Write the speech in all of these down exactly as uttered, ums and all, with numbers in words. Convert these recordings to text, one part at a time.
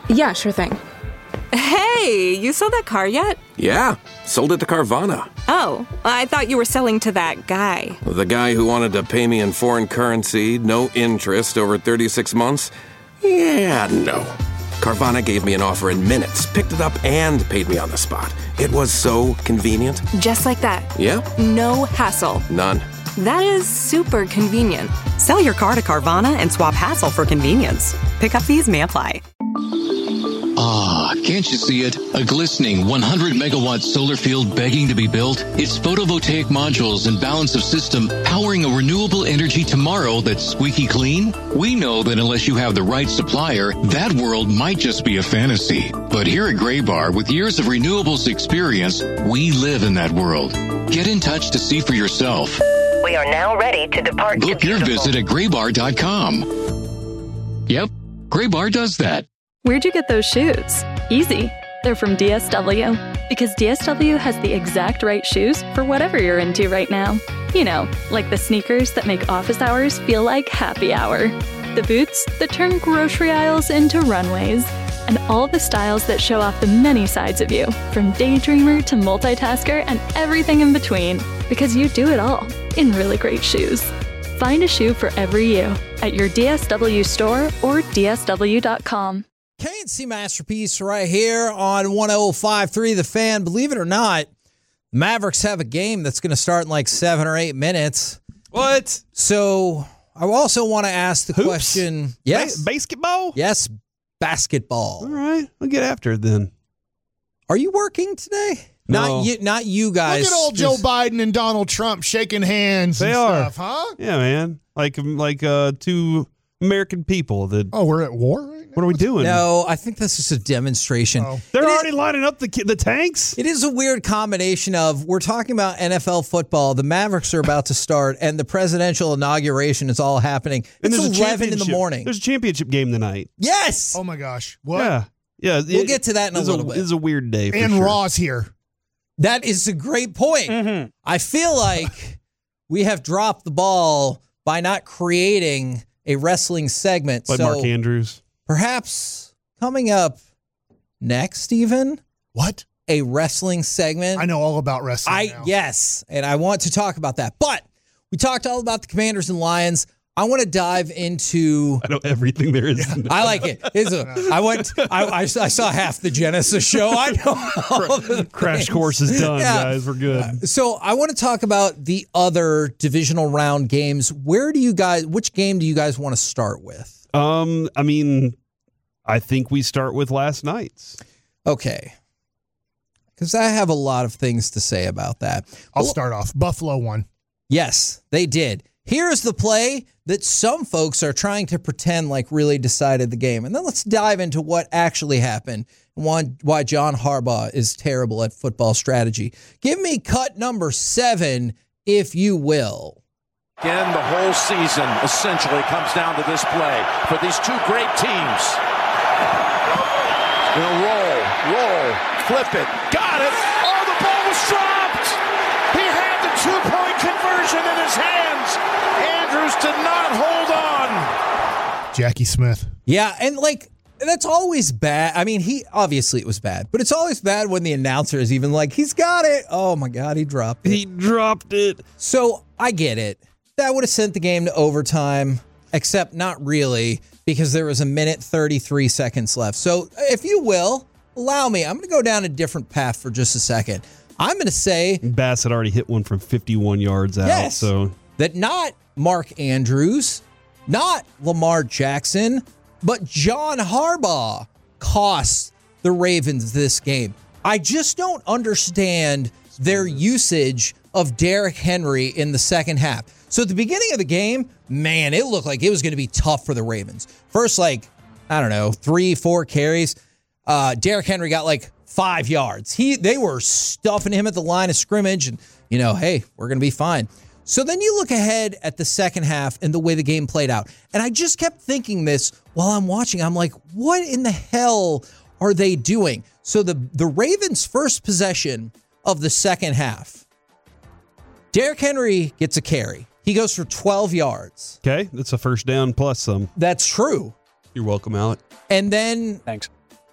Yeah, sure thing. Hey, you sold that car yet? Yeah, sold it to Carvana. Oh, I thought you were selling to that guy. The guy who wanted to pay me in foreign currency, no interest, over thirty-six months? Yeah, no. Carvana gave me an offer in minutes, picked it up, and paid me on the spot. It was so convenient. Just like that. Yep. No hassle. None. That is super convenient. Sell your car to Carvana and swap hassle for convenience. Pickup fees may apply. Ah, can't you see it? A glistening one hundred megawatt solar field begging to be built? Its photovoltaic modules and balance of system powering a renewable energy tomorrow that's squeaky clean? We know that unless you have the right supplier, that world might just be a fantasy. But here at Graybar, with years of renewables experience, we live in that world. Get in touch to see for yourself. We are now ready to depart. Book your visit at graybar dot com. Yep, Graybar does that. Where'd you get those shoes? Easy. They're from D S W. Because D S W has the exact right shoes for whatever you're into right now. You know, like the sneakers that make office hours feel like happy hour. The boots that turn grocery aisles into runways. And all the styles that show off the many sides of you, from daydreamer to multitasker and everything in between. Because you do it all in really great shoes. Find a shoe for every you at your D S W store or D S W dot com. K and C Masterpiece right here on one oh five point three The Fan. Believe it or not, Mavericks have a game that's going to start in like seven or eight minutes. What? So I also want to ask the Hoops? question. Yes. Ba- basketball? Yes, basketball. All right. I'll get after it then. Are you working today? No. Not you, not you guys. Look at old Just- Joe Biden and Donald Trump shaking hands They and are. stuff, huh? Yeah, man. Like like uh, two American people that. Oh, we're at war right now? What are we doing? No, I think this is a demonstration. Oh. They're It is- already lining up the ki- the tanks. It is a weird combination of we're talking about N F L football, the Mavericks are about to start, and the presidential inauguration is all happening. And It's there's a eleven in the championship- morning. There's a championship game tonight. Yes. Oh, my gosh. What? Yeah. Yeah. We'll it- get to that in a this is little bit. This is a weird day for and sure. Raw's here. That is a great point. Mm-hmm. I feel like we have dropped the ball by not creating a wrestling segment. Like so Mark Andrews. perhaps coming up next, even What? a wrestling segment. I know all about wrestling I now. yes, and I want to talk about that. But we talked all about the Commanders and Lions. I want to dive into. I know everything there is. to know. I like it. It's a, I went. I, I, I saw half the Genesis show. I know all the Crash things. course is done, Yeah. guys. We're good. So I want to talk about the other divisional round games. Where do you guys? Which game do you guys want to start with? Um, I mean, I think we start with last night's. Okay, because I have a lot of things to say about that. I'll Well, start off. Buffalo won. Yes, they did. Here's the play that some folks are trying to pretend like really decided the game. And then let's dive into what actually happened and why, why John Harbaugh is terrible at football strategy. Give me cut number seven, if you will. Again, the whole season essentially comes down to this play for these two great teams. Gonna roll, roll, flip it, got it. Oh, the ball was dropped. He had the two-point conversion in his hands. Andrews did not hold on. Jackie Smith. Yeah, and like that's always bad. I mean, he obviously it was bad, but it's always bad when the announcer is even like, he's got it. Oh my God, he dropped it. He dropped it. So I get it. That would have sent the game to overtime, except not really, because there was a minute thirty-three seconds left. So if you will, allow me, I'm going to go down a different path for just a second. I'm going to say Bass had already hit one from fifty-one yards out. Yes. So that not Mark Andrews, not Lamar Jackson, but John Harbaugh cost the Ravens this game. I just don't understand their usage of Derrick Henry in the second half. So at the beginning of the game, man, it looked like it was going to be tough for the Ravens. First, like, I don't know, three, four carries. Uh, Derrick Henry got like five yards. He They were stuffing him at the line of scrimmage and, you know, hey, we're going to be fine. So then you look ahead at the second half and the way the game played out. And I just kept thinking this while I'm watching. I'm like, what in the hell are they doing? So the, the Ravens' first possession of the second half, Derrick Henry gets a carry. He goes for twelve yards. okay, that's a first down plus some. That's true. You're welcome, Alec. And then Thanks.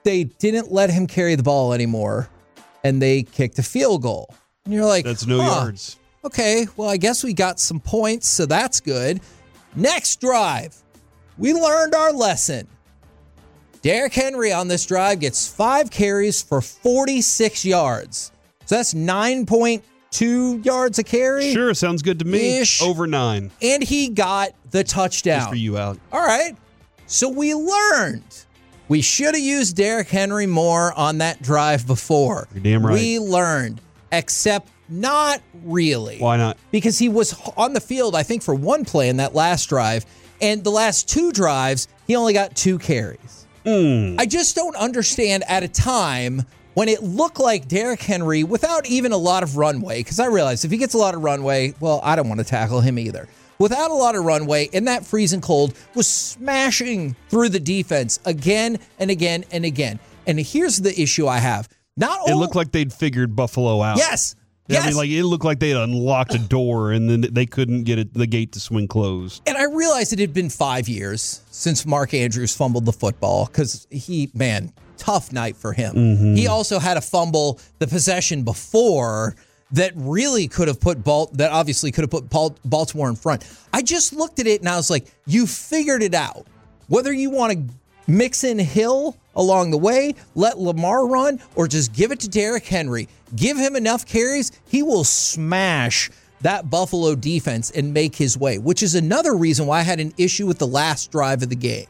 they didn't let him carry the ball anymore, and they kicked a field goal. And you're like, that's no huh, yards. Okay, well, I guess we got some points, so that's good. Next drive, we learned our lesson. Derrick Henry on this drive gets five carries for forty-six yards. So that's nine point two yards a carry. Sure, sounds good to me. Ish. Over nine. And he got the touchdown. Just for you out. All right. So we learned we should have used Derrick Henry more on that drive before. You're damn right. We learned, except not really. Why not? Because he was on the field, I think, for one play in that last drive. And the last two drives, he only got two carries. Mm. I just don't understand at a time when it looked like Derrick Henry, without even a lot of runway, because I realized if he gets a lot of runway, well, I don't want to tackle him either. Without a lot of runway, in that freezing cold, was smashing through the defense again and again and again. And here's the issue I have. Not It only, looked like they'd figured Buffalo out. Yes. Yeah, Yes. I mean, like it looked like they had unlocked a door and then they couldn't get it, the gate to swing closed. And I realized it had been five years since Mark Andrews fumbled the football because he, man, tough night for him. Mm-hmm. He also had a fumble the possession before that really could have put Bal- that obviously could have put Bal- Baltimore in front. I just looked at it and I was like, you figured it out. Whether you want to mix in Hill along the way, let Lamar run, or just give it to Derrick Henry. Give him enough carries, he will smash that Buffalo defense and make his way, which is another reason why I had an issue with the last drive of the game.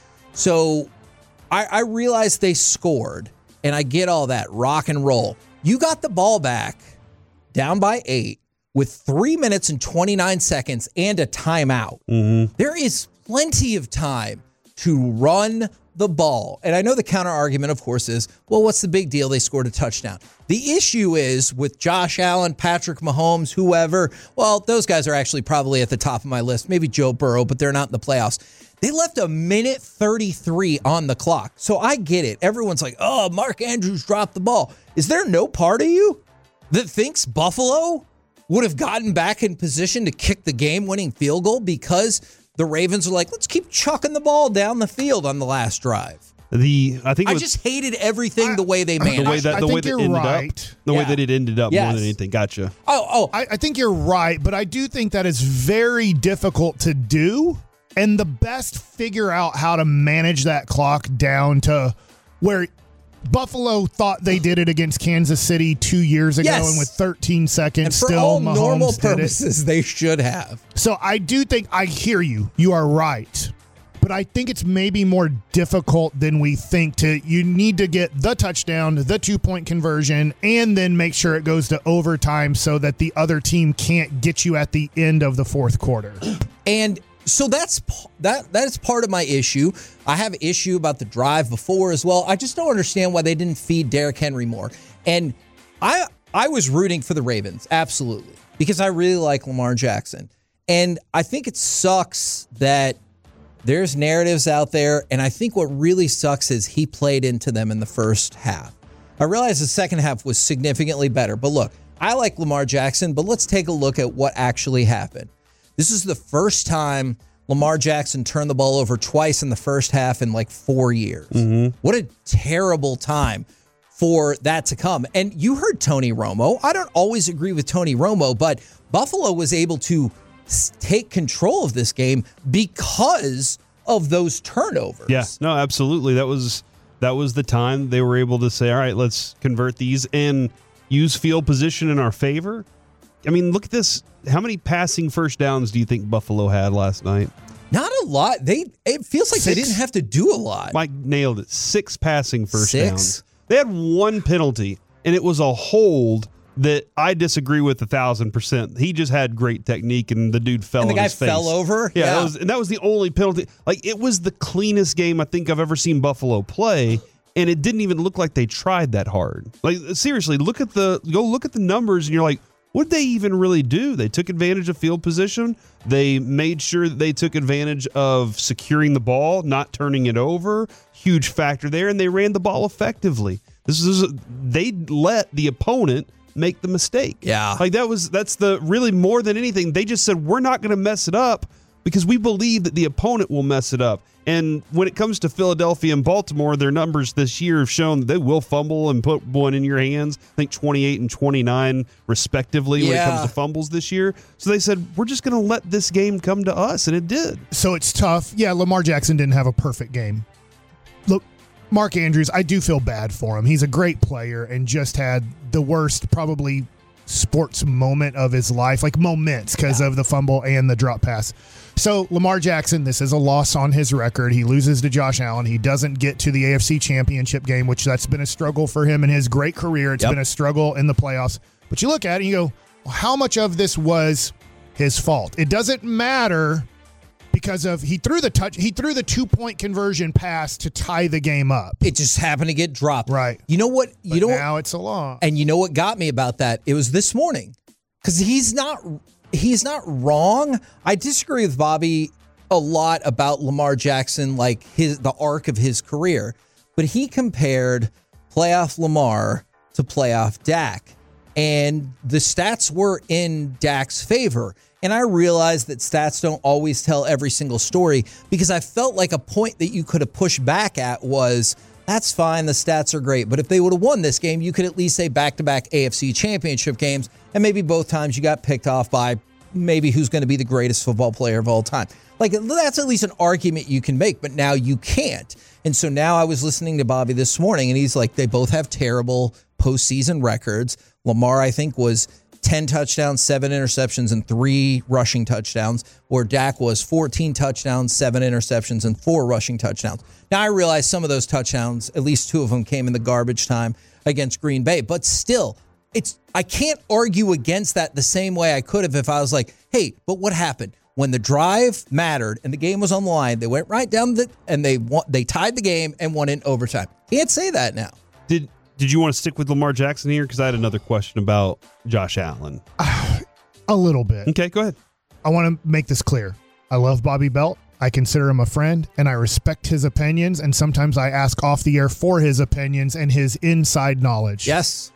So I, I realized they scored, and I get all that, rock and roll. You got the ball back down by eight with three minutes and twenty-nine seconds and a timeout. Mm-hmm. There is plenty of time to run the ball. And I know the counter argument, of course, is, well, what's the big deal? They scored a touchdown. The issue is with Josh Allen, Patrick Mahomes, whoever, well, those guys are actually probably at the top of my list. Maybe Joe Burrow, but they're not in the playoffs. They left a minute thirty-three on the clock. So I get it. Everyone's like, oh, Mark Andrews dropped the ball. Is there no part of you that thinks Buffalo would have gotten back in position to kick the game-winning field goal because the Ravens are like, let's keep chucking the ball down the field on the last drive? The I think it I was, just hated everything the way they the managed. way that I the think way that you're ended right. up, the way Yeah. that it ended up more Yes. than anything. Gotcha. Oh, oh, I, I think you're right, but I do think that is very difficult to do. And the best figure out how to manage that clock down to where Buffalo thought they did it against Kansas City two years ago, Yes. and with thirteen seconds and for still, all Mahomes normal did it. purposes, they should have. So I do think I hear you. You are right. But I think it's maybe more difficult than we think to you need to get the touchdown, the two-point conversion, and then make sure it goes to overtime so that the other team can't get you at the end of the fourth quarter. And so that's that that is part of my issue. I have an issue about the drive before as well. I just don't understand why they didn't feed Derrick Henry more. And I I was rooting for the Ravens, absolutely, because I really like Lamar Jackson. And I think it sucks that there's narratives out there, and I think what really sucks is he played into them in the first half. I realize the second half was significantly better, but look, I like Lamar Jackson, but let's take a look at what actually happened. This is the first time Lamar Jackson turned the ball over twice in the first half in like four years. Mm-hmm. What a terrible time for that to come. And you heard Tony Romo. I don't always agree with Tony Romo, but Buffalo was able to take control of this game because of those turnovers. Yeah, no, absolutely. That was that was the time they were able to say, all right, let's convert these and use field position in our favor. I mean, look at this. How many passing first downs do you think Buffalo had last night? Not a lot. They it feels like Six? they didn't have to do a lot. Mike nailed it. Six passing first Six? downs. They had one penalty, and it was a hold that I disagree with a thousand percent. He just had great technique, and the dude fell And the on guy his face. fell over? Yeah, Yeah. That was, and that was the only penalty. Like, it was the cleanest game I think I've ever seen Buffalo play, and it didn't even look like they tried that hard. Like, seriously, look at the go look at the numbers, and you're like, what did they even really do? They took advantage of field position. They made sure that they took advantage of securing the ball, not turning it over. Huge factor there, and they ran the ball effectively. This is they let the opponent make the mistake. Yeah. Like that was that's the really more than anything. They just said, we're not going to mess it up. because we believe that the opponent will mess it up. And when it comes to Philadelphia and Baltimore, their numbers this year have shown that they will fumble and put one in your hands. I think twenty-eight and twenty-nine respectively when Yeah. it comes to fumbles this year. So they said, we're just going to let this game come to us, and it did. So it's tough. Yeah, Lamar Jackson didn't have a perfect game. Look, Mark Andrews, I do feel bad for him. He's a great player and just had the worst probably sports moment of his life, like moments because yeah. of the fumble and the drop pass. So Lamar Jackson, this is a loss on his record. He loses to Josh Allen. He doesn't get to the A F C Championship game, which that's been a struggle for him in his great career. It's yep. been a struggle in the playoffs. But you look at it and you go, well, how much of this was his fault? It doesn't matter because of he threw the touch, he threw the two-point conversion pass to tie the game up. It just happened to get dropped. Right. You know what? You but know now it's a law. And you know what got me about that? It was this morning because he's not he's not wrong. I disagree with Bobby a lot about Lamar Jackson, like his the arc of his career, but he compared playoff Lamar to playoff Dak, and the stats were in Dak's favor. And I realized that stats don't always tell every single story because I felt like a point that you could have pushed back at was, that's fine, the stats are great. But if they would have won this game, you could at least say back-to-back A F C championship games, and maybe both times you got picked off by maybe who's going to be the greatest football player of all time. Like, that's at least an argument you can make, but now you can't. And so now I was listening to Bobby this morning, and he's like, they both have terrible postseason records. Lamar, I think, was ten touchdowns, seven interceptions, and three rushing touchdowns, where Dak was fourteen touchdowns, seven interceptions, and four rushing touchdowns. Now, I realize some of those touchdowns, at least two of them, came in the garbage time against Green Bay, but still, it's I can't argue against that the same way I could have if I was like, hey, but what happened? When the drive mattered and the game was on the line, they went right down the and they won, they tied the game and won in overtime. Can't say that now. Did Did you want to stick with Lamar Jackson here? Because I had another question about Josh Allen. A little bit. Okay, go ahead. I want to make this clear. I love Bobby Belt. I consider him a friend, and I respect his opinions, and sometimes I ask off the air for his opinions and his inside knowledge. Yes.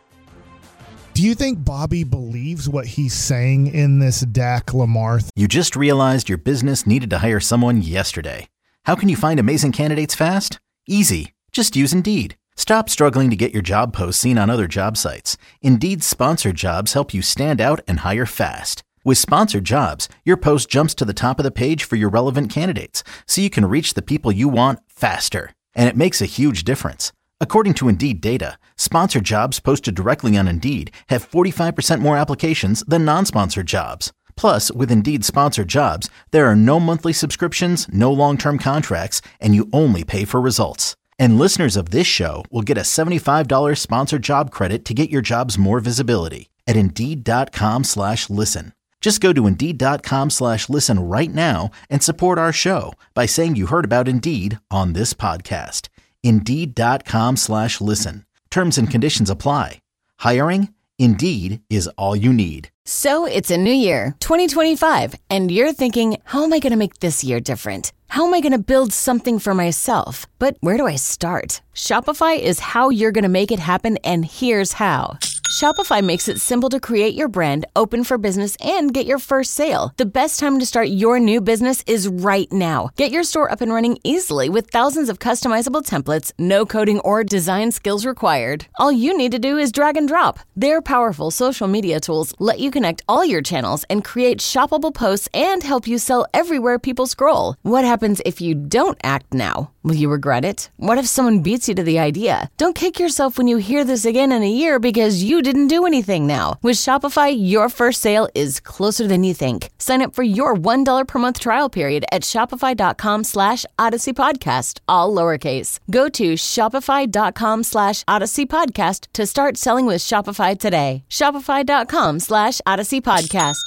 Do you think Bobby believes what he's saying in this Dak Lamar thing? You just realized your business needed to hire someone yesterday. How can you find amazing candidates fast? Easy. Just use Indeed. Stop struggling to get your job posts seen on other job sites. Indeed's sponsored jobs help you stand out and hire fast. With sponsored jobs, your post jumps to the top of the page for your relevant candidates, so you can reach the people you want faster. And it makes a huge difference. According to Indeed data, sponsored jobs posted directly on Indeed have forty-five percent more applications than non-sponsored jobs. Plus, with Indeed sponsored jobs, there are no monthly subscriptions, no long-term contracts, and you only pay for results. And listeners of this show will get a seventy-five dollars sponsored job credit to get your jobs more visibility at Indeed.com slash listen. Just go to Indeed.com slash listen right now and support our show by saying you heard about Indeed on this podcast. Indeed.com slash listen. Terms and conditions apply. Hiring? Indeed is all you need. So it's a new year, twenty twenty-five, and you're thinking, how am I going to make this year different? How am I going to build something for myself? But where do I start? Shopify is how you're going to make it happen, and here's how. Shopify makes it simple to create your brand, open for business, and get your first sale. The best time to start your new business is right now. Get your store up and running easily with thousands of customizable templates, no coding or design skills required. All you need to do is drag and drop. Their powerful social media tools let you connect all your channels and create shoppable posts and help you sell everywhere people scroll. What happens if you don't act now? Will you regret it? What if someone beats you to the idea? Don't kick yourself when you hear this again in a year because you didn't do anything now. With Shopify, your first sale is closer than you think. Sign up for your one dollar per month trial period at shopify.com slash Odyssey Podcast, all lowercase. Go to shopify.com slash Odyssey Podcast to start selling with Shopify today. Shopify.com slash Odyssey Podcast.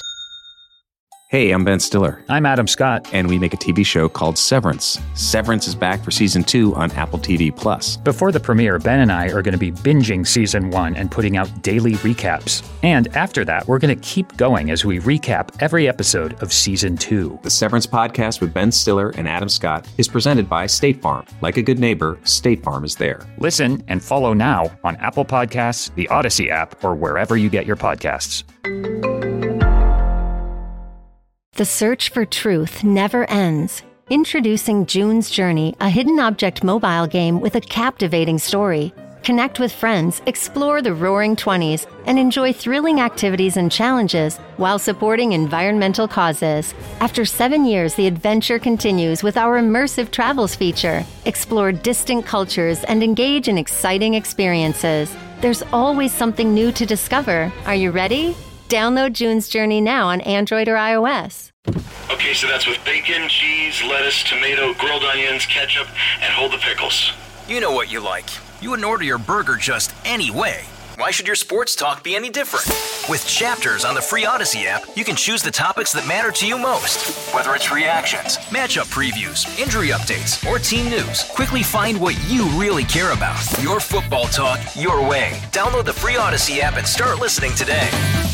Hey, I'm Ben Stiller. I'm Adam Scott. And we make a T V show called Severance. Severance is back for season two on Apple T V Plus. Before the premiere, Ben and I are going to be binging season one and putting out daily recaps. And after that, we're going to keep going as we recap every episode of season two. The Severance podcast with Ben Stiller and Adam Scott is presented by State Farm. Like a good neighbor, State Farm is there. Listen and follow now on Apple Podcasts, the Odyssey app, or wherever you get your podcasts. The search for truth never ends. Introducing June's Journey, a hidden object mobile game with a captivating story. Connect with friends, explore the Roaring Twenties, and enjoy thrilling activities and challenges while supporting environmental causes. After seven years, the adventure continues with our immersive travels feature. Explore distant cultures and engage in exciting experiences. There's always something new to discover. Are you ready? Download June's Journey now on Android or iOS. Okay, so that's with bacon, cheese, lettuce, tomato, grilled onions, ketchup, and hold the pickles. You know what you like. You wouldn't order your burger just any way. Why should your sports talk be any different? With Chapters on the free Odyssey app, you can choose the topics that matter to you most. Whether it's reactions, matchup previews, injury updates, or team news, quickly find what you really care about. Your football talk, your way. Download the free Odyssey app and start listening today.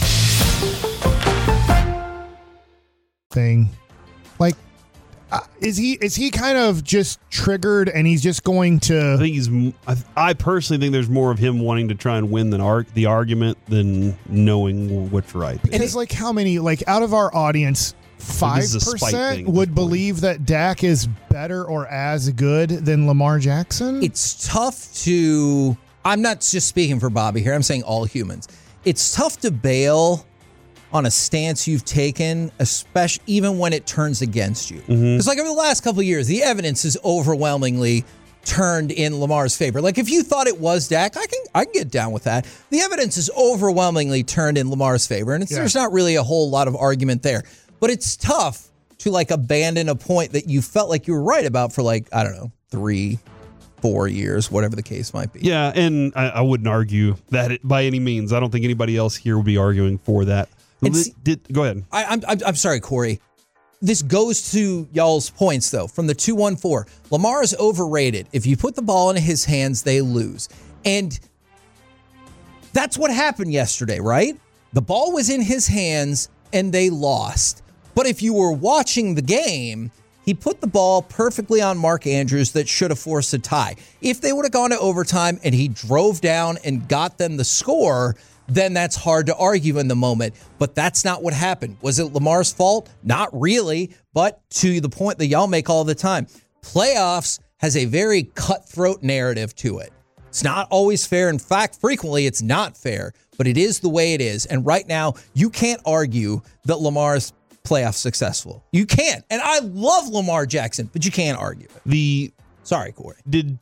Thing. Like, uh, is he is he kind of just triggered and he's just going to... I think he's... I, I personally think there's more of him wanting to try and win than arg, the argument than knowing what's right. And it's like how many, like out of our audience, five percent would believe that Dak is better or as good than Lamar Jackson? It's tough to... I'm not just speaking for Bobby here. I'm saying all humans. It's tough to bail on a stance you've taken, especially even when it turns against you. Because Mm-hmm. like over the last couple of years, the evidence is overwhelmingly turned in Lamar's favor. Like if you thought it was Dak, I can I can get down with that. The evidence is overwhelmingly turned in Lamar's favor, and it's, Yeah. there's not really a whole lot of argument there. But it's tough to like abandon a point that you felt like you were right about for like, I don't know, three, four years, whatever the case might be. Yeah, and I, I wouldn't argue that it, by any means. I don't think anybody else here would be arguing for that. It's- Did, go ahead. I, I'm, I'm I'm sorry, Corey. This goes to y'all's points, though, from the two one four. Lamar is overrated. If you put the ball in his hands, they lose. And that's what happened yesterday, right? The ball was in his hands, and they lost. But if you were watching the game, he put the ball perfectly on Mark Andrews that should have forced a tie. If they would have gone to overtime and he drove down and got them the score, then that's hard to argue in the moment. But that's not what happened. Was it Lamar's fault? Not really, but to the point that y'all make all the time. Playoffs has a very cutthroat narrative to it. It's not always fair. In fact, frequently it's not fair, but it is the way it is. And right now, you can't argue that Lamar's playoff successful. You can't. And I love Lamar Jackson, but you can't argue it. The Sorry, Corey. Did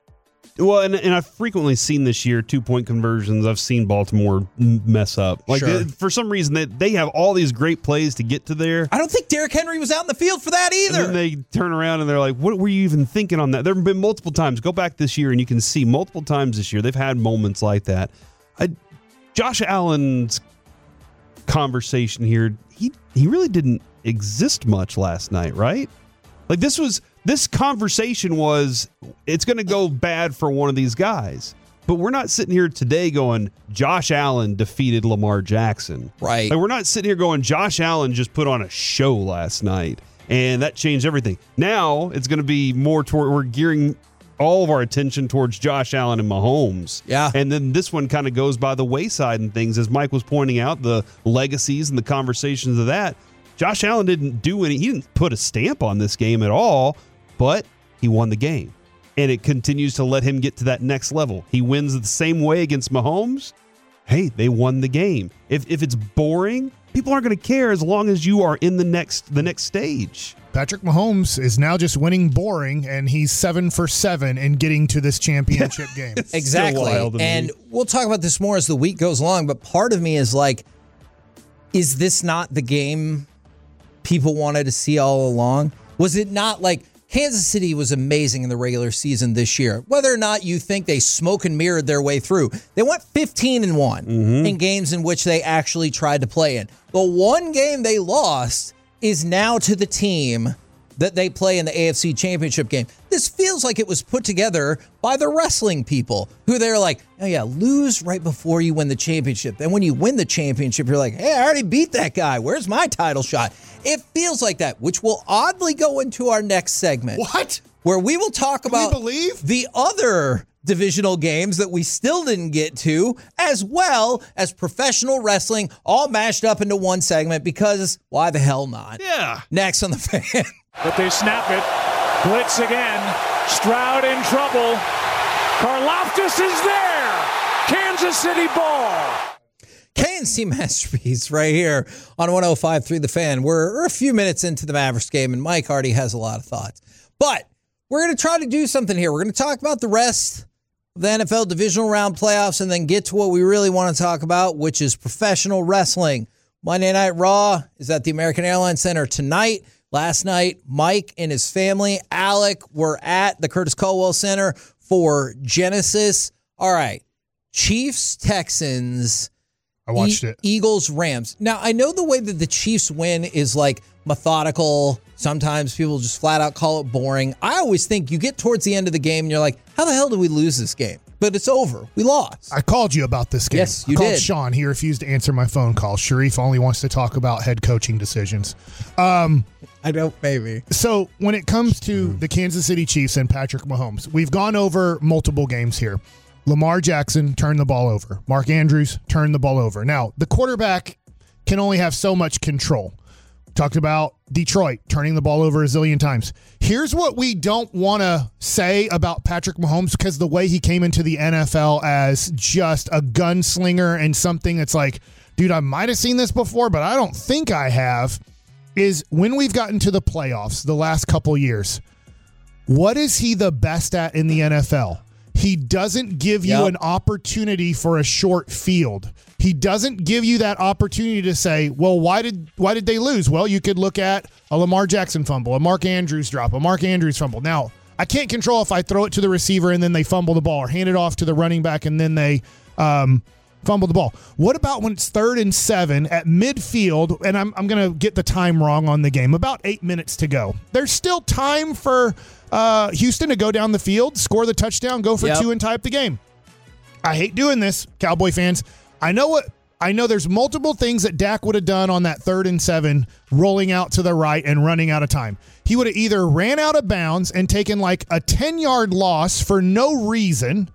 Well, and, and I've frequently seen this year two-point conversions. I've seen Baltimore m- mess up. Like Sure. they, for some reason, they, they have all these great plays to get to there. I don't think Derrick Henry was out in the field for that either. And then they turn around and they're like, what were you even thinking on that? There have been multiple times. Go back this year and you can see multiple times this year they've had moments like that. I, Josh Allen's conversation here, he he really didn't exist much last night, right? Like this was this conversation was it's going to go bad for one of these guys. But we're not sitting here today going Josh Allen defeated Lamar Jackson. Right. Like we're not sitting here going Josh Allen just put on a show last night and that changed everything. Now it's going to be more toward we're gearing all of our attention towards Josh Allen and Mahomes. Yeah. And then this one kind of goes by the wayside and things, as Mike was pointing out, the legacies and the conversations of that. Josh Allen didn't do any, he didn't put a stamp on this game at all, but he won the game. And it continues to let him get to that next level. He wins the same way against Mahomes. Hey, they won the game. If if it's boring, people aren't going to care as long as you are in the next the next stage. Patrick Mahomes is now just winning boring, and he's seven for seven in getting to this championship game. Exactly. And we'll talk about this more as the week goes along, but part of me is like, is this not the game people wanted to see all along? Was it not like Kansas City was amazing in the regular season this year? Whether or not you think they smoke and mirrored their way through, they went fifteen and one Mm-hmm. in games in which they actually tried to play in. The one game they lost is now to the team that they play in the A F C Championship game. This feels like it was put together by the wrestling people who they're like, oh yeah, lose right before you win the championship. Then when you win the championship, you're like, hey, I already beat that guy. Where's my title shot? It feels like that, which will oddly go into our next segment. What? Where we will talk about believe? the other divisional games that we still didn't get to, as well as professional wrestling, all mashed up into one segment because why the hell not? Yeah. Next on the Fan. But they snap it. Blitz again. Stroud in trouble. Karlaftis is there. Kansas City ball. K N C Masterpiece right here on one oh five point three The Fan. We're, we're a few minutes into the Mavericks game, and Mike already has a lot of thoughts. But we're going to try to do something here. We're going to talk about the rest of the N F L divisional round playoffs and then get to what we really want to talk about, which is professional wrestling. Monday Night Raw is at the American Airlines Center tonight. Last night, Mike and his family, Alec, were at the Curtis Caldwell Center for Genesis. All right, Chiefs, Texans. I watched e- it. Eagles, Rams. Now, I know the way that the Chiefs win is like methodical. Sometimes people just flat out call it boring. I always think you get towards the end of the game and you're like, how the hell did we lose this game? But it's over. We lost. I called you about this game. Yes, you I called did. Sean. He refused to answer my phone call. Sharif only wants to talk about head coaching decisions. Um, I don't, maybe. So when it comes to the Kansas City Chiefs and Patrick Mahomes, we've gone over multiple games here. Lamar Jackson turned the ball over. Mark Andrews turned the ball over. Now, the quarterback can only have so much control. Talked about Detroit turning the ball over a zillion times. Here's what we don't want to say about Patrick Mahomes, because the way he came into the N F L as just a gunslinger and something that's like, dude, I might have seen this before, but I don't think I have, is when we've gotten to the playoffs the last couple years, what is he the best at in the N F L? He doesn't give you Yep. an opportunity for a short field. He doesn't give you that opportunity to say, well, why did why did they lose? Well, you could look at a Lamar Jackson fumble, a Mark Andrews drop, a Mark Andrews fumble. Now, I can't control if I throw it to the receiver and then they fumble the ball, or hand it off to the running back and then they um, fumble the ball. What about when it's third and seven at midfield, and I'm, I'm going to get the time wrong on the game, about eight minutes to go. There's still time for uh, Houston to go down the field, score the touchdown, go for Yep. two and tie up the game. I hate doing this, Cowboy fans. I know what I know there's multiple things that Dak would have done on that third and seven, rolling out to the right and running out of time. He would have either ran out of bounds and taken like a ten-yard loss for no reason,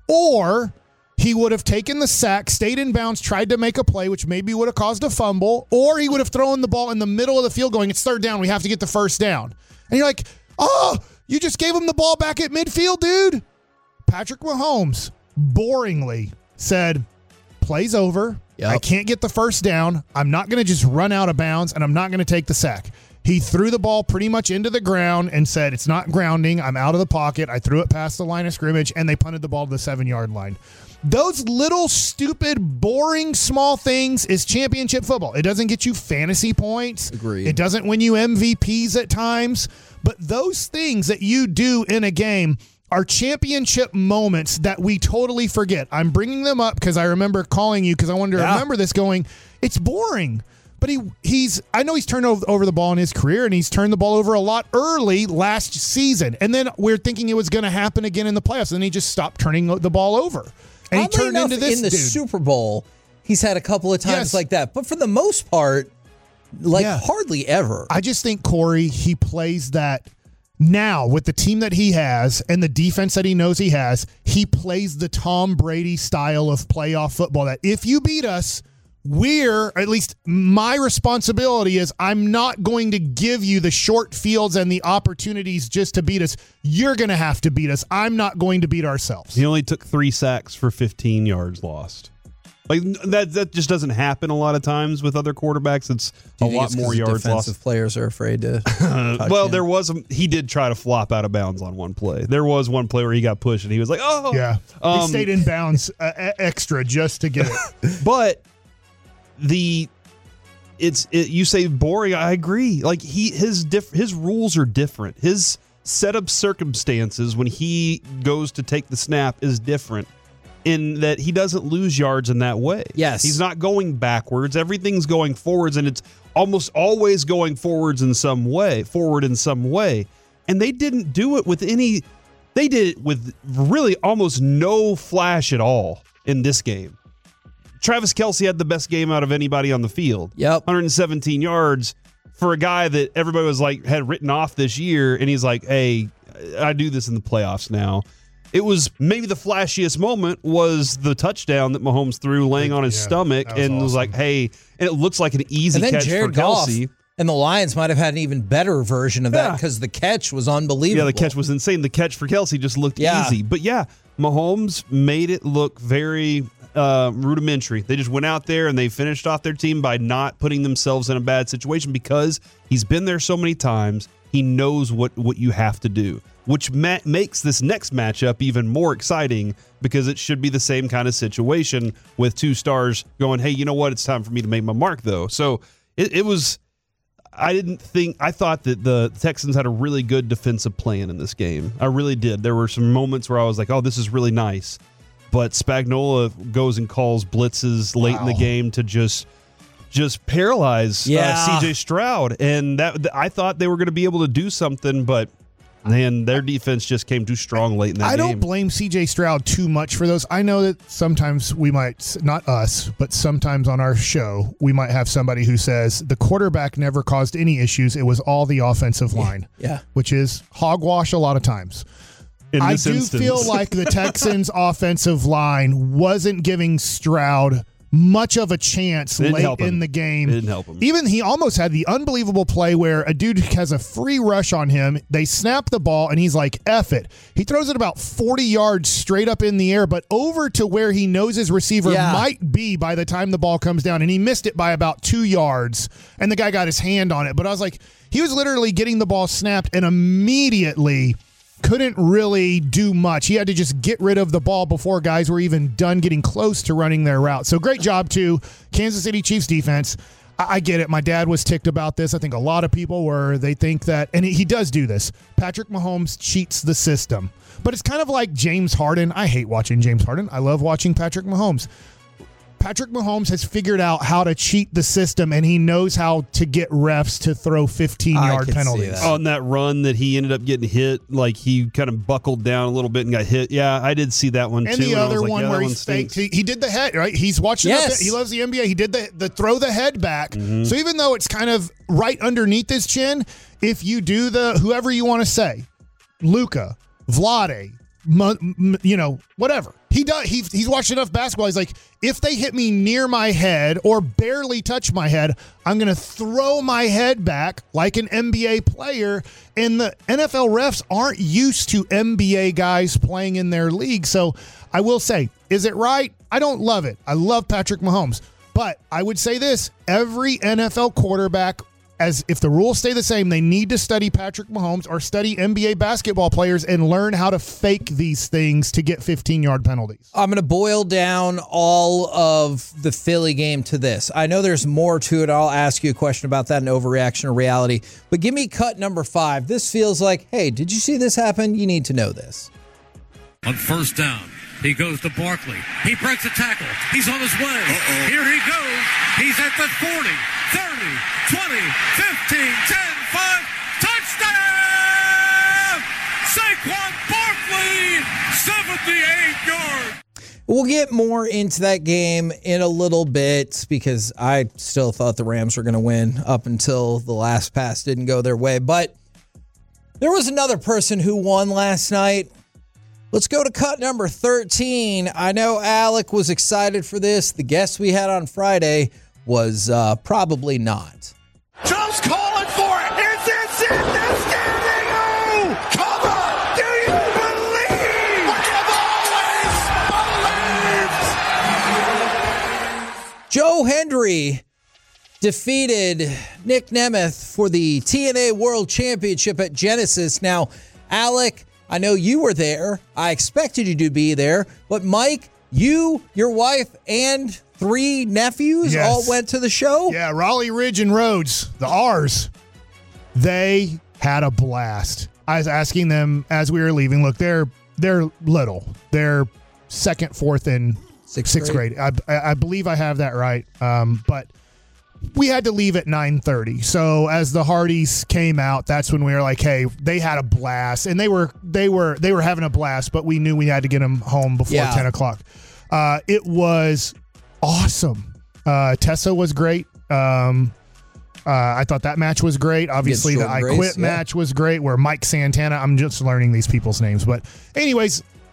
or he would have taken the sack, stayed in bounds, tried to make a play, which maybe would have caused a fumble, or he would have thrown the ball in the middle of the field going, it's third down, we have to get the first down. And you're like, oh, you just gave him the ball back at midfield, dude. Patrick Mahomes boringly said, play's over. Yep. I can't get the first down. I'm not going to just run out of bounds, and I'm not going to take the sack. He threw the ball pretty much into the ground and said, it's not grounding. I'm out of the pocket. I threw it past the line of scrimmage, and they punted the ball to the seven-yard line. Those little, stupid, boring, small things is championship football. It doesn't get you fantasy points. Agreed. It doesn't win you M V Ps at times. But those things that you do in a game are championship moments that we totally forget. I'm bringing them up because I remember calling you because I wanted to Yeah. remember this going, it's boring. But he he's I know he's turned over, over the ball in his career, and he's turned the ball over a lot early last season. And then we're thinking it was going to happen again in the playoffs, and he just stopped turning the ball over. And he Oddly turned enough, into this in the dude. Super Bowl, he's had a couple of times Yes. like that. But for the most part, like Yeah. hardly ever. I just think Corey, he plays that now with the team that he has and the defense that he knows he has. He plays the Tom Brady style of playoff football that if you beat us, we're, or at least my responsibility is I'm not going to give you the short fields and the opportunities just to beat us. You're going to have to beat us. I'm not going to beat ourselves. He only took three sacks for fifteen yards lost. Like that that just doesn't happen a lot of times with other quarterbacks. It's Do a you think lot it's 'cause more the yards defensive lost. players are afraid to touch Well, him? there was a, he did try to flop out of bounds on one play. There was one play where he got pushed and he was like, "Oh, Yeah. Um, he stayed in bounds uh, e- extra just to get it. But the it's it, you say boring. I agree. Like he his diff, his rules are different. His setup circumstances when he goes to take the snap is different in that he doesn't lose yards in that way. Yes. He's not going backwards. Everything's going forwards, and it's almost always going forwards in some way, forward in some way. And they didn't do it with any they did it with really almost no flash at all in this game. Travis Kelce had the best game out of anybody on the field. Yep. one hundred seventeen yards for a guy that everybody was like had written off this year, and he's like, hey, I do this in the playoffs now. it was maybe the flashiest moment was the touchdown that Mahomes threw laying on his Yeah, stomach that was and was awesome. like, hey, and it looks like an easy And then catch Jared for Kelsey. Goff and the Lions might have had an even better version of that Yeah. because the catch was unbelievable. Yeah, the catch was insane. The catch for Kelsey just looked Yeah. easy. But yeah, Mahomes made it look very uh, rudimentary. They just went out there and they finished off their team by not putting themselves in a bad situation because he's been there so many times. He knows what, what you have to do, which ma- makes this next matchup even more exciting because it should be the same kind of situation with two stars going, hey, you know what? It's time for me to make my mark, though. So it, it was... I didn't think, I thought that the Texans had a really good defensive plan in this game. I really did. There were some moments where I was like, oh, this is really nice. But Spagnuolo goes and calls blitzes late in the Wow. game to just just paralyze Yeah. uh, C J Stroud. And that I thought they were going to be able to do something, but man, their defense just came too strong late in that I game. don't blame C J Stroud too much for those. I know that sometimes we might, not us, but sometimes on our show, we might have somebody who says the quarterback never caused any issues. It was all the offensive line, Yeah. which is hogwash a lot of times. In I this do instance. feel like the Texans' offensive line wasn't giving Stroud much of a chance Didn't late help him. in the game. Didn't help him. Even he almost had the unbelievable play where a dude has a free rush on him. They snap the ball, and he's like, F it. He throws it about forty yards straight up in the air, but over to where he knows his receiver Yeah. might be by the time the ball comes down, and he missed it by about two yards, and the guy got his hand on it. But I was like, he was literally getting the ball snapped, and immediately couldn't really do much. He had to just get rid of the ball before guys were even done getting close to running their route. So great job to Kansas City Chiefs defense. I, I get it. My dad was ticked about this. I think a lot of people were. They think that, and he does do this. Patrick Mahomes cheats the system. But it's kind of like James Harden. I hate watching James Harden. I love watching Patrick Mahomes. Patrick Mahomes has figured out how to cheat the system, and he knows how to get refs to throw fifteen-yard penalties. On that run that he ended up getting hit, like he kind of buckled down a little bit and got hit. Yeah, I did see that one And too. the I was other like, one yeah, where that he one faked, stinks. he, he did the head, right? He's watching. Yes. He loves the N B A. He did the, the throw the head back. Mm-hmm. So even though it's kind of right underneath his chin, if you do the, whoever you want to say, Luka, Vlade, mu- m- you know, whatever. He does. He, he's watched enough basketball. He's like, if they hit me near my head or barely touch my head, I'm going to throw my head back like an N B A player. And the N F L refs aren't used to N B A guys playing in their league. So I will say, is it right? I don't love it. I love Patrick Mahomes. But I would say this, every N F L quarterback, as if the rules stay the same, they need to study Patrick Mahomes or study N B A basketball players and learn how to fake these things to get fifteen-yard penalties. I'm going to boil down all of the Philly game to this. I know there's more to it. I'll ask you a question about that in overreaction or reality. But give me cut number five. This feels like, hey, did you see this happen? You need to know this. On first down, he goes to Barkley. He breaks a tackle. He's on his way. Uh-oh. Here he goes. He's at the forty, thirty, twenty, fifteen, ten, five. Touchdown! Saquon Barkley, seventy-eight yards. We'll get more into that game in a little bit because I still thought the Rams were going to win up until the last pass didn't go their way. But there was another person who won last night. Let's go to cut number thirteen. I know Alec was excited for this. The guest we had on Friday was uh, probably not. Joe's calling for it. Is this it? They're standing. Oh, cover. Do you believe? I have always believed. Joe Hendry defeated Nick Nemeth for the T N A World Championship at Genesis. Now, Alec, I know you were there. I expected you to be there. But Mike, you, your wife, and three nephews Yes. all went to the show? Yeah, Raleigh Ridge and Rhodes, the R's, they had a blast. I was asking them as we were leaving, look, they're they're little. They're second, fourth, and Sixth sixth grade. I, I I believe I have that right. Um, but we had to leave at nine thirty. So as the Hardys came out, that's when we were like, hey, they had a blast. And they were they were they were having a blast, but we knew we had to get them home before Yeah. ten o'clock. Uh, it was awesome. Uh, Tessa was great. Um, uh, I thought that match was great. Obviously, the Against I Jordan Quit Grace, yeah. match was great where Mike Santana, I'm just learning these people's names. But anyways,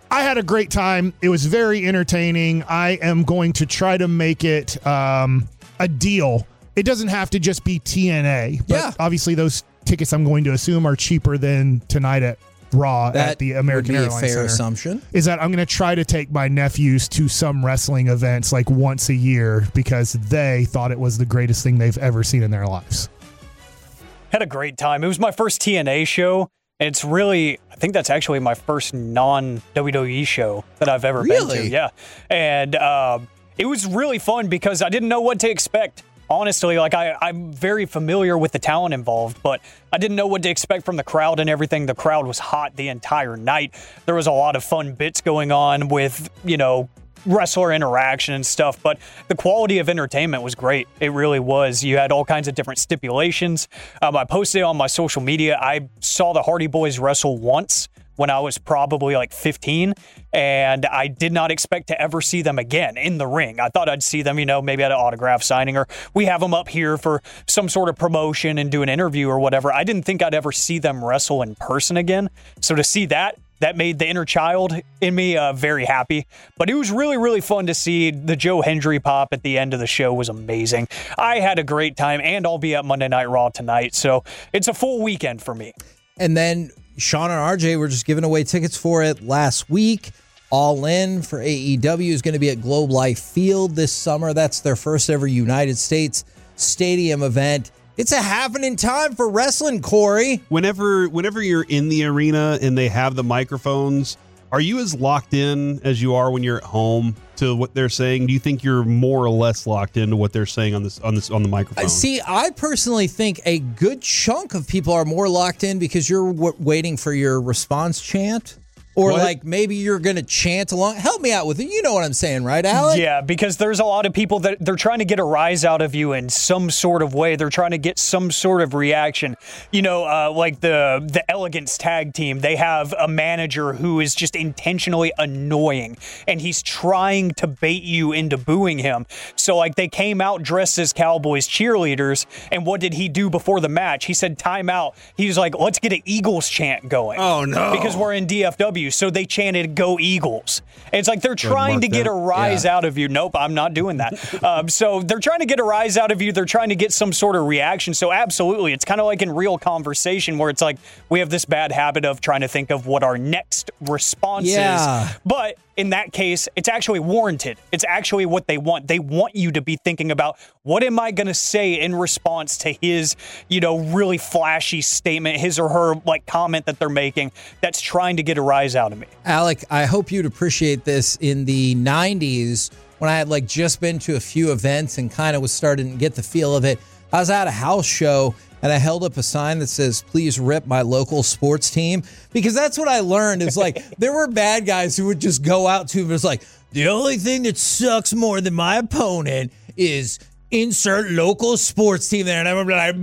I had a great time. It was very entertaining. I am going to try to make it um, a deal. It doesn't have to just be T N A. But yeah. obviously those tickets I'm going to assume are cheaper than tonight at Raw that at the American would be Airlines a fair Center. assumption. Is that I'm going to try to take my nephews to some wrestling events like once a year because they thought it was the greatest thing they've ever seen in their lives. Had a great time. It was my first T N A show. It's really, I think that's actually my first non-W W E show that I've ever Really? been to. Yeah. And uh, it was really fun because I didn't know what to expect. Honestly, like I, I'm very familiar with the talent involved, but I didn't know what to expect from the crowd and everything. The crowd was hot the entire night. There was a lot of fun bits going on with, you know, wrestler interaction and stuff, but the quality of entertainment was great. It really was. You had all kinds of different stipulations. Um, I posted on my social media. I saw the Hardy Boys wrestle once when I was probably like fifteen, and I did not expect to ever see them again in the ring. I thought I'd see them, you know, maybe at an autograph signing, or we have them up here for some sort of promotion and do an interview or whatever. I didn't think I'd ever see them wrestle in person again. So to see that, that made the inner child in me uh, very happy. But it was really, really fun to see. The Joe Hendry pop at the end of the show was amazing. I had a great time, and I'll be at Monday Night Raw tonight. So it's a full weekend for me. And then Sean and R J were just giving away tickets for it last week. All In for A E W is going to be at Globe Life Field this summer. That's their first ever United States Stadium event. It's a happening time for wrestling, Corey. Whenever whenever you're in the arena and they have the microphones, are you as locked in as you are when you're at home to what they're saying? Do you think you're more or less locked into what they're saying on this on this on the microphone? See, I personally think a good chunk of people are more locked in because you're w- waiting for your response chant. Or What? like maybe you're going to chant along. Help me out with it. You know what I'm saying, right, Alec? Yeah, because there's a lot of people that they're trying to get a rise out of you in some sort of way. They're trying to get some sort of reaction. You know, uh, like the the Elegance tag team, they have a manager who is just intentionally annoying, and he's trying to bait you into booing him. So like they came out dressed as Cowboys cheerleaders, and what did he do before the match? He said timeout. He was like, let's get an Eagles chant going. Oh, no. Because we're in D F W. So they chanted "Go Eagles." And it's like they're trying mark to get that. a rise Yeah. out of you. Nope, I'm not doing that. um, so they're trying to get a rise out of you. They're trying to get some sort of reaction. So absolutely, it's kind of like in real conversation where it's like we have this bad habit of trying to think of what our next response Yeah. is. But in that case, it's actually warranted. It's actually what they want. They want you to be thinking about, what am I going to say in response to his, you know, really flashy statement, his or her like comment that they're making that's trying to get a rise out of me. Alec, I hope you'd appreciate this. In the nineties, when I had like just been to a few events and kind of was starting to get the feel of it, I was at a house show and I held up a sign that says, please rip my local sports team. Because that's what I learned is like, there were bad guys who would just go out to, but it's like, the only thing that sucks more than my opponent is insert local sports team there. And I'm like,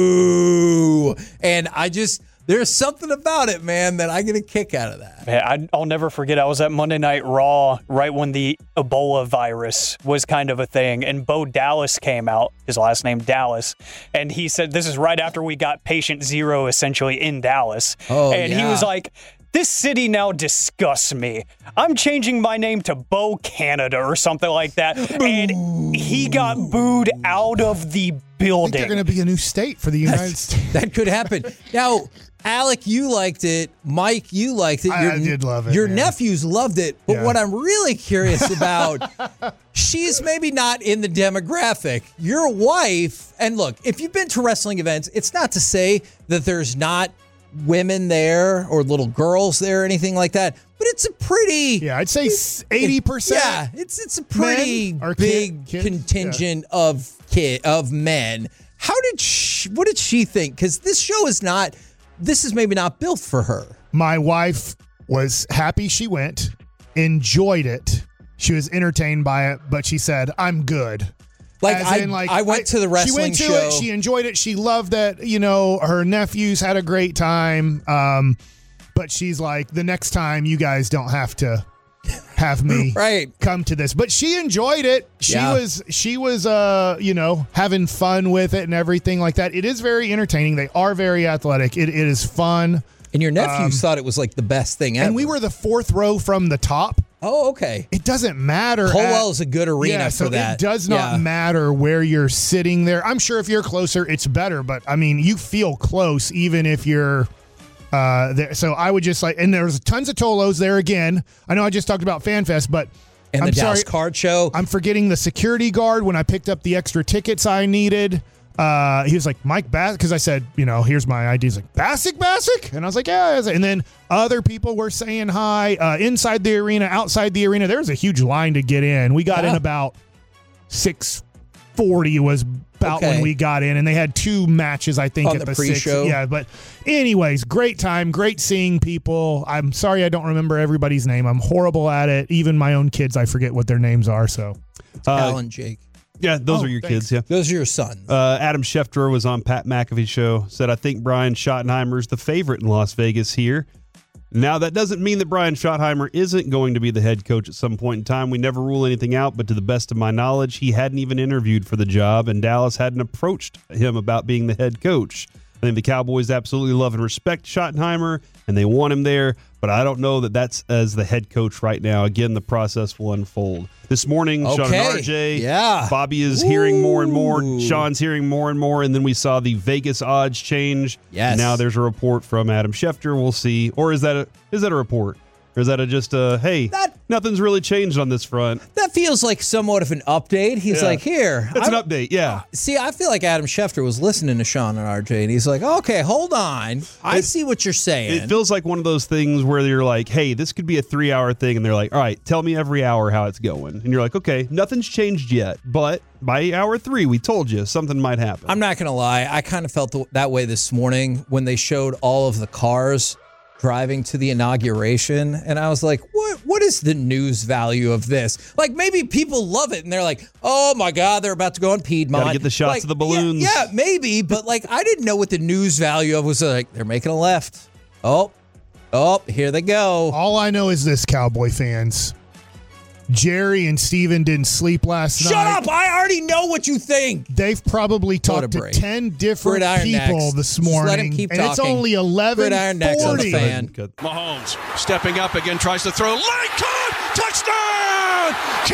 boo. And I just, there's something about it, man, that I get a kick out of that. Man, I, I'll never forget. I was at Monday Night Raw right when the Ebola virus was kind of a thing, and Bo Dallas came out, his last name Dallas, and he said, this is right after we got patient zero essentially in Dallas. Oh, and he yeah. was like, this city now disgusts me. I'm changing my name to Bo Canada or something like that. And he got booed out of the building. They're going to be a new state for the United States. That could happen. Now, Alec, you liked it. Mike, you liked it. I- I did love it, Your man. nephews loved it. But Yeah. what I'm really curious about, she's maybe not in the demographic. Your wife, and look, if you've been to wrestling events, it's not to say that there's not women there or little girls there or anything like that, but it's a pretty Yeah, I'd say eighty percent. yeah, it's it's a pretty Men or big kid- kids, contingent of kid of men. How did she, what did she think? Because this show is not, this is maybe not built for her. My wife was happy she went, enjoyed it. She was entertained by it, but she said, I'm good. Like, As I, in, like, I went to the wrestling She went to show. it. She enjoyed it. She loved that, you know, her nephews had a great time. Um, but she's like, the next time you guys don't have to have me right. come to this. But she enjoyed it. She Yeah. was, she was, uh, you know, having fun with it and everything like that. It is very entertaining. They are very athletic. It, it is fun. And your nephews Um, thought it was like the best thing ever. And we were the fourth row from the top. Oh, okay. It doesn't matter. Colwell at- is a good arena yeah, for so that. It does not Yeah. matter where you're sitting there. I'm sure if you're closer, it's better. But I mean, you feel close even if you're uh, there. So I would just like, and there's tons of Tolos there again. I know I just talked about FanFest, but And I'm the Dallas sorry, Card Show. I'm forgetting the security guard when I picked up the extra tickets I needed. Uh, he was like, Mike Bass, because I said, you know, here's my I D. He's like, Bassick, Bassick? And I was like, yeah. And then other people were saying hi uh, inside the arena, outside the arena. There was a huge line to get in. We got Yeah. in about six forty was about Okay. when we got in, and they had two matches, I think, On at the the, pre-show. six. Yeah, but anyways, great time, great seeing people. I'm sorry I don't remember everybody's name. I'm horrible at it. Even my own kids, I forget what their names are. So, Uh, Alan, Jake. Yeah, those Oh, are your thanks. kids. Yeah. Those are your sons. Uh, Adam Schefter was on Pat McAfee's show, said, I think Brian Schottenheimer's the favorite in Las Vegas here. Now, that doesn't mean that Brian Schottenheimer isn't going to be the head coach at some point in time. We never rule anything out, but to the best of my knowledge, he hadn't even interviewed for the job, and Dallas hadn't approached him about being the head coach. I think the Cowboys absolutely love and respect Schottenheimer, and they want him there, but I don't know that that's as the head coach right now. Again, the process will unfold. This morning, Sean and Okay. R J, Yeah. Bobby is hearing more and more. Ooh. Sean's hearing more and more, and then we saw the Vegas odds change. Yes. Now there's a report from Adam Schefter. We'll see. Or is that a is that a report? Or is that a just a, hey, That- nothing's really changed on this front? That feels like somewhat of an update. He's Yeah. like, here. It's I- an update, yeah. See, I feel like Adam Schefter was listening to Sean and R J, and he's like, okay, hold on. I It- see what you're saying. It feels like one of those things where you're like, hey, this could be a three-hour thing, and they're like, all right, tell me every hour how it's going. And you're like, okay, nothing's changed yet, but by hour three, we told you something might happen. I'm not going to lie. I kind of felt th- that way this morning when they showed all of the cars driving to the inauguration. And I was like, what? What is the news value of this? Like, maybe people love it and they're like, oh my God, they're about to go on Piedmont. Gotta get the shots Like, of the balloons. Yeah, yeah, maybe. But like, I didn't know what the news value of was. Like, they're making a left. Oh, oh, here they go. all I know is this, Cowboy fans. Jerry and Steven didn't sleep last Shut night. up. I already know what you think. They've probably What a talked to break. ten different Gridiron people next. this Just morning. let him keep and it's talking. only eleven Gridiron next on the forty. fan. Mahomes stepping up again, tries to throw. Line caught! Touchdown!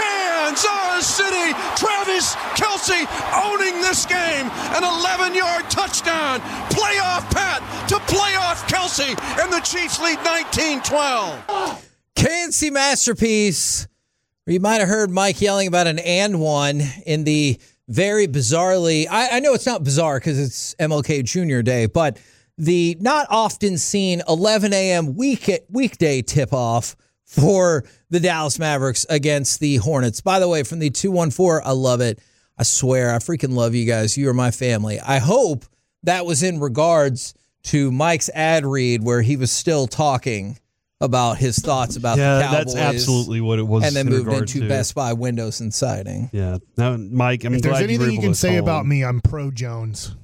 Kansas City! Travis Kelce owning this game. An eleven-yard touchdown. Playoff Pat to playoff Kelce, and the Chiefs lead nineteen twelve. K N C masterpiece. You might have heard Mike yelling about an and one in the very bizarrely, I, I know it's not bizarre because it's M L K Junior Day, but the not often seen eleven a.m. week weekday tip-off for the Dallas Mavericks against the Hornets. By the way, from the two one four, I love it. I swear, I freaking love you guys. You are my family. I hope that was in regards to Mike's ad read where he was still talking about his thoughts about yeah, the Cowboys. that's absolutely what it was. And then in moved regard into to. Best Buy windows and siding. Yeah. Now, Mike, I'm If there's glad you were anything you able can to say call about him. me, I'm pro Jones.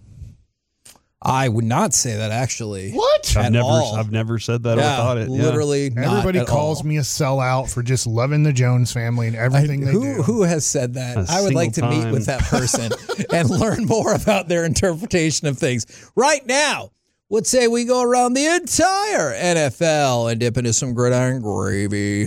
I would not say that actually. What? I've At never, all. I've never said that Yeah, or thought it. Yeah. literally not Everybody at calls all. me a sellout for just loving the Jones family and everything they who, do. Who has said that? A I would like to single meet time. with that person and learn more about their interpretation of things. Right now, let's say we go around the entire N F L and dip into some gridiron gravy.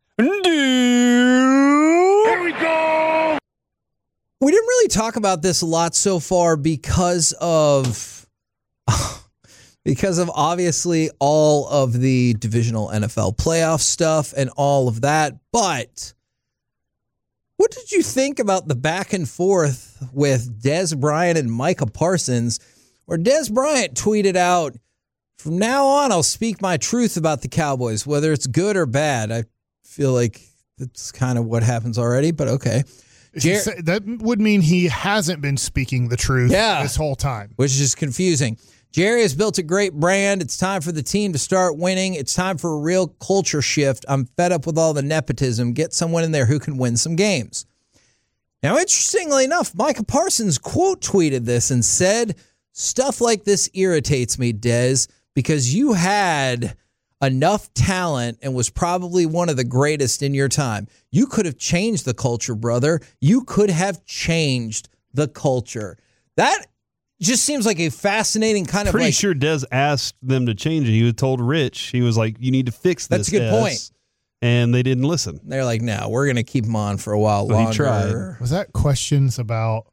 Here we go! We didn't really talk about this a lot so far because of because of obviously all of the divisional N F L playoff stuff and all of that. But what did you think about the back and forth with Des Bryant and Micah Parsons, where Des Bryant tweeted out, "From now on, I'll speak my truth about the Cowboys, whether it's good or bad." I feel like that's kind of what happens already, but okay. Jer- that would mean he hasn't been speaking the truth Yeah. this whole time. Which is just confusing. Jerry has built a great brand. It's time for the team to start winning. It's time for a real culture shift. I'm fed up with all the nepotism. Get someone in there who can win some games. Now, interestingly enough, Micah Parsons quote tweeted this and said, "Stuff like this irritates me, Dez, because you had enough talent and was probably one of the greatest in your time. You could have changed the culture, brother. You could have changed the culture." That just seems like a fascinating kind Pretty of like. sure Des asked them to change it. He was told Rich, he was like, you need to fix this. That's a good S. point. And they didn't listen. They're like, no, we're going to keep him on for a while So he longer. tried. Was that questions about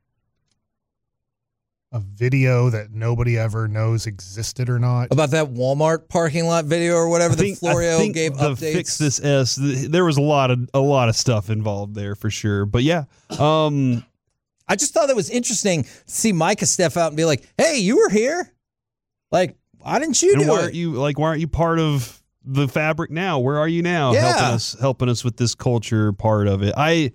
a video that nobody ever knows existed or not? About that Walmart parking lot video or whatever I think, that Florio I think gave the updates. Fix This S, th- there was a lot of a lot of stuff involved there for sure. But yeah, um, I just thought that was interesting to see Micah step out and be like, hey, you were here? Like, why didn't you and do why it? aren't you like why aren't you part of the fabric now? Where are you now? Yeah. Helping us helping us with this culture part of it. I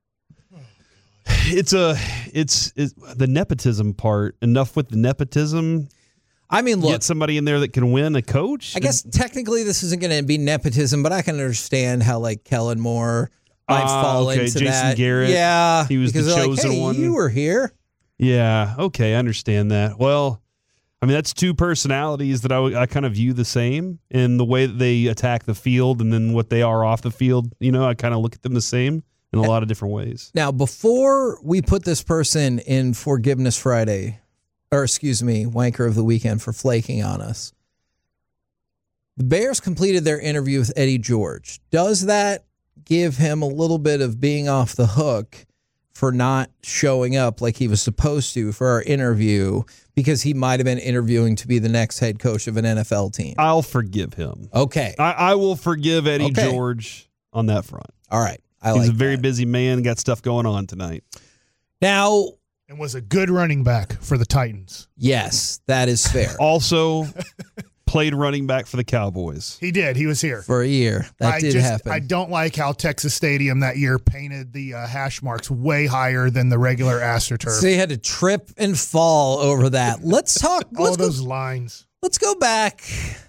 it's a it's, it's the nepotism part. Enough with the nepotism. I mean, look, get somebody in there that can win a coach. I guess technically this isn't going to be nepotism, but I can understand how like Kellen Moore might Ah, fall okay. into Jason that. Garrett, Yeah, he was the because they're chosen like, hey, one. You were here. Yeah, okay, I understand that. Well, I mean, that's two personalities that I, w- I kind of view the same in the way that they attack the field and then what they are off the field. You know, I kind of look at them the same in a lot of different ways. Now, before we put this person in Forgiveness Friday, or excuse me, Wanker of the Weekend for flaking on us, the Bears completed their interview with Eddie George. Does that give him a little bit of being off the hook for not showing up like he was supposed to for our interview because he might have been interviewing to be the next head coach of an N F L team? I'll forgive him. Okay. I, I will forgive Eddie Okay. George on that front. All right. I He's like a very that. busy man, got stuff going on tonight. Now, And was a good running back for the Titans. yes, that is fair. Also, played running back for the Cowboys. He did. He was here. For a year. That I did just, happen. I don't like how Texas Stadium that year painted the uh, hash marks way higher than the regular AstroTurf. So he had to trip and fall over that. Let's talk. All let's those go, lines. Let's go back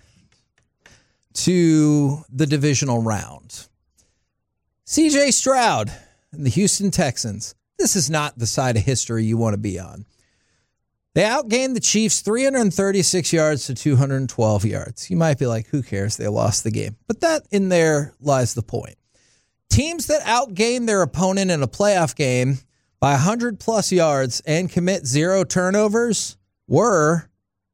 to the divisional round. C J Stroud and the Houston Texans. This is not the side of history you want to be on. They outgained the Chiefs three hundred thirty-six yards to two hundred twelve yards. You might be like, who cares? They lost the game. But that in there lies the point. Teams that outgain their opponent in a playoff game by one hundred plus yards and commit zero turnovers were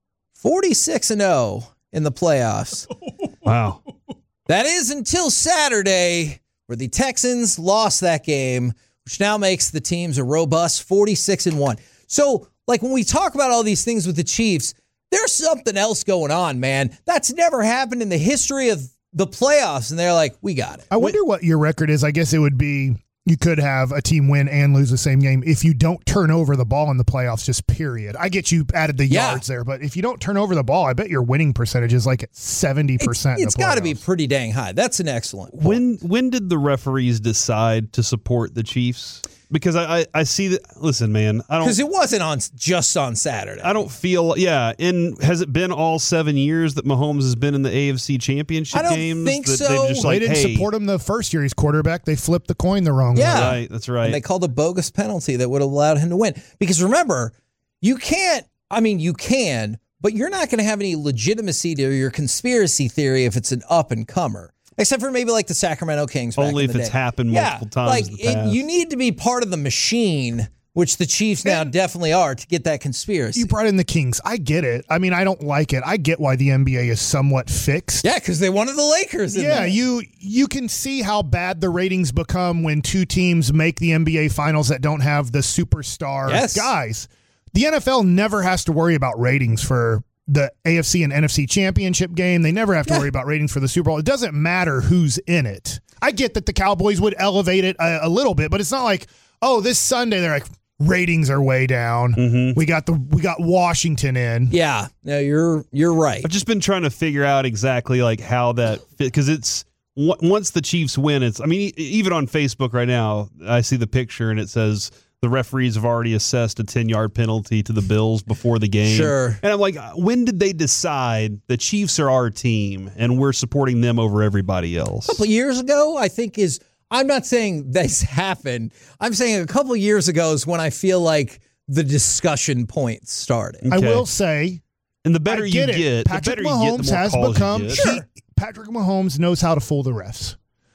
forty-six and oh in the playoffs. Wow. That is until Saturday, where the Texans lost that game, which now makes the teams a robust forty-six and one. So, like when we talk about all these things with the Chiefs, there's something else going on, man. That's never happened in the history of the playoffs, and they're like, we got it. I wonder what your record is. I guess it would be you could have a team win and lose the same game if you don't turn over the ball in the playoffs, just period. I get you added the Yeah. yards there, but if you don't turn over the ball, I bet your winning percentage is like at seventy percent. It's got to be pretty dang high. That's an excellent point. When when did the referees decide to support the Chiefs? Because I, I, I see that. Listen, man, I don't. Because it wasn't on just on Saturday. I don't feel. Yeah, and has it been all seven years that Mahomes has been in the A F C Championship I don't games? think that so. They've just Well, like, they didn't hey, support him the first year he's quarterback. They flipped the coin the wrong Yeah. way. Right, that's right. And they called a bogus penalty that would have allowed him to win. Because remember, you can't, I mean, you can, but you're not going to have any legitimacy to your conspiracy theory if it's an up and comer. Except for maybe like the Sacramento Kings. Back Only in if the it's day. happened Yeah, multiple times Like in the it, past. you need to be part of the machine, which the Chiefs now definitely are, to get that conspiracy. You brought in the Kings. I get it. I mean, I don't like it. I get why the N B A is somewhat fixed. Yeah, because they wanted the Lakers. In Yeah, there. you you can see how bad the ratings become when two teams make the N B A finals that don't have the superstar Yes. guys. The N F L never has to worry about ratings for the A F C and N F C championship game. They never have to Yeah. worry about ratings for the Super Bowl. It doesn't matter who's in it. I get that the Cowboys would elevate it a, a little bit, but it's not like, oh, this Sunday they're like, ratings are way down. Mm-hmm. We got the we got Washington in. Yeah, no, you're you're right. I've just been trying to figure out exactly like how that fit because it's w- once the Chiefs win, it's. I mean, e- even on Facebook right now, I see the picture and it says the referees have already assessed a ten-yard penalty to the Bills before the game. Sure. And I'm like, when did they decide the Chiefs are our team and we're supporting them over everybody else? A couple years ago, I think is. I'm not saying this happened. I'm saying a couple years ago is when I feel like the discussion point started. I Okay. will say, And the better I you get it. get, Patrick the better you get, Mahomes the more has calls become. you get. he- Patrick Mahomes knows how to fool the refs.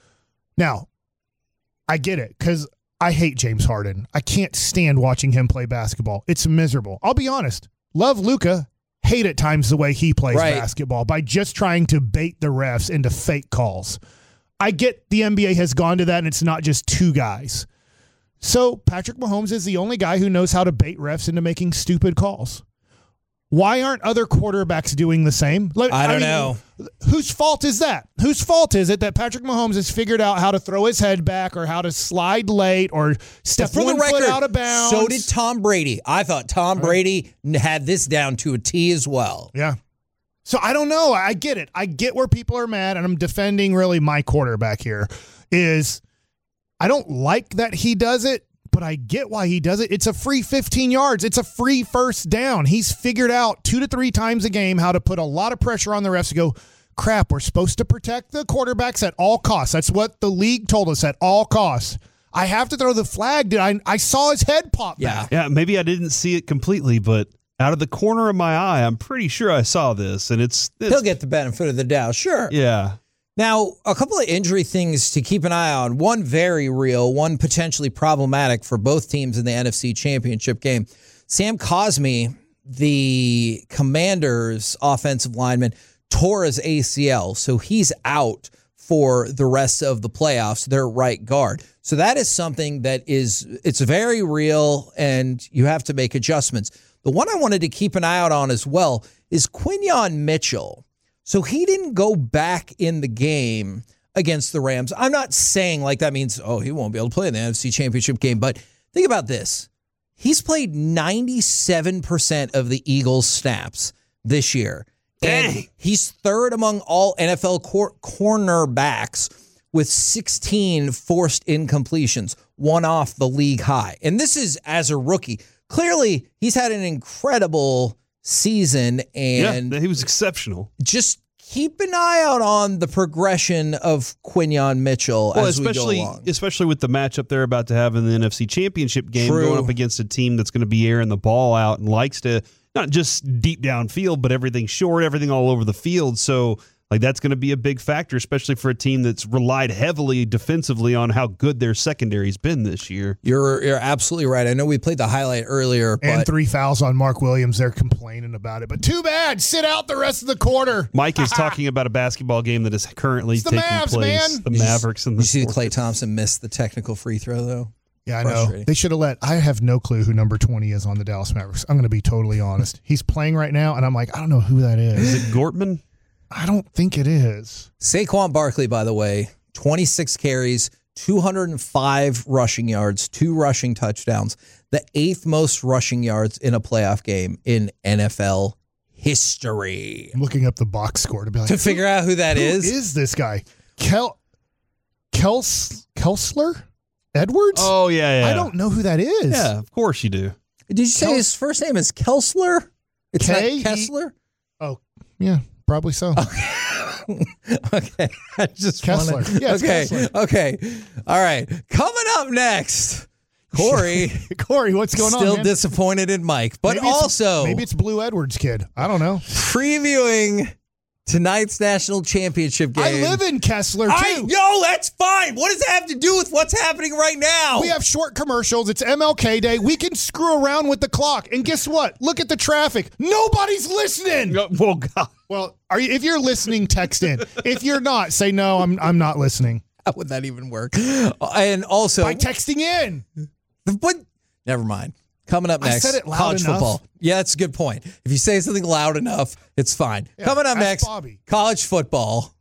Now, I get it because I hate James Harden. I can't stand watching him play basketball. It's miserable. I'll be honest. love Luka, hate at times the way he plays Right. basketball by just trying to bait the refs into fake calls. I get the N B A has gone to that, and it's not just two guys. So Patrick Mahomes is the only guy who knows how to bait refs into making stupid calls. Why aren't other quarterbacks doing the same? Like, I don't mean, know. Whose fault is that? Whose fault is it that Patrick Mahomes has figured out how to throw his head back or how to slide late or step For one the record, foot out of bounds? so did Tom Brady. I thought Tom Brady had this down to a T as well. Yeah. So I don't know. I get it. I get where people are mad, and I'm defending really my quarterback here. Is I don't like that he does it, but I get why he does it. It's a free fifteen yards. It's a free first down. He's figured out two to three times a game how to put a lot of pressure on the refs to go, crap, we're supposed to protect the quarterbacks at all costs. That's what the league told us, at all costs. I have to throw the flag. Did I? I saw his head pop back. Yeah, maybe I didn't see it completely, but out of the corner of my eye, I'm pretty sure I saw this, and it's, it's He'll get the benefit of the doubt, sure. Yeah. Now, a couple of injury things to keep an eye on. One very real, one potentially problematic for both teams in the N F C Championship game. Sam Cosmi, the Commanders' offensive lineman, tore his A C L, so he's out for the rest of the playoffs, their right guard. So that is something that is, it's very real, and you have to make adjustments. The one I wanted to keep an eye out on as well is Quinyon Mitchell. So he didn't go back in the game against the Rams. I'm not saying like that means, oh, he won't be able to play in the N F C Championship game, but think about this. He's played ninety-seven percent of the Eagles' snaps this year. And Dang. he's third among all N F L cor- cornerbacks with sixteen forced incompletions, one off the league high. And this is as a rookie. Clearly, he's had an incredible season, and yeah, he was exceptional. Just keep an eye out on the progression of Quinyon Mitchell Well, as especially we go along. especially with the matchup they're about to have in the N F C Championship game, True. going up against a team that's going to be airing the ball out and likes to not just deep downfield, but everything short, everything all over the field. So, like, that's going to be a big factor, especially for a team that's relied heavily defensively on how good their secondary's been this year. You're you're absolutely right. I know we played the highlight earlier, but And three fouls on Mark Williams. They're complaining about it. But too bad. Sit out the rest of the quarter. Mike is talking about a basketball game that is currently It's the taking Mavs, place. man. The You Mavericks and the you see Hornets. Klay Thompson missed the technical free throw, though. Yeah, I know. Frustrating. They should have let. I have no clue who number twenty is on the Dallas Mavericks. I'm going to be totally honest. He's playing right now, and I'm like, I don't know who that is. Is it Gortman? I don't think it is. Saquon Barkley, by the way, twenty-six carries, two hundred five rushing yards, two rushing touchdowns, the eighth most rushing yards in a playoff game in N F L history. I'm looking up the box score to be like To figure out who that who is? is this guy? Kel Kels Kelsler Edwards? Oh, yeah, yeah. I don't know who that is. Yeah, of course you do. Did you say Kel- his first name is Kelsler? It's K E- not Kessler? Oh, yeah, probably so. Okay. I just Kessler. wanna- Yeah, it's okay. Kessler. Okay. All right. Coming up next, Corey. Corey, what's going Still on, man? disappointed in Mike, but Maybe it's- also maybe it's Blue Edwards' kid. I don't know. previewing tonight's national championship game. I live in Kessler, too. I know, that's fine. What does that have to do with what's happening right now? We have short commercials. It's M L K Day. We can screw around with the clock. And guess what? Look at the traffic. Nobody's listening. Well, God. Well, are you, if you're listening, text in. If you're not, say no, I'm I'm not listening. How would that even work? And also, By texting in. But never mind. Coming up I next, said it loud college enough. football. Yeah, that's a good point. If you say something loud enough, it's fine. Yeah, Coming up ask next, Bobby. college football.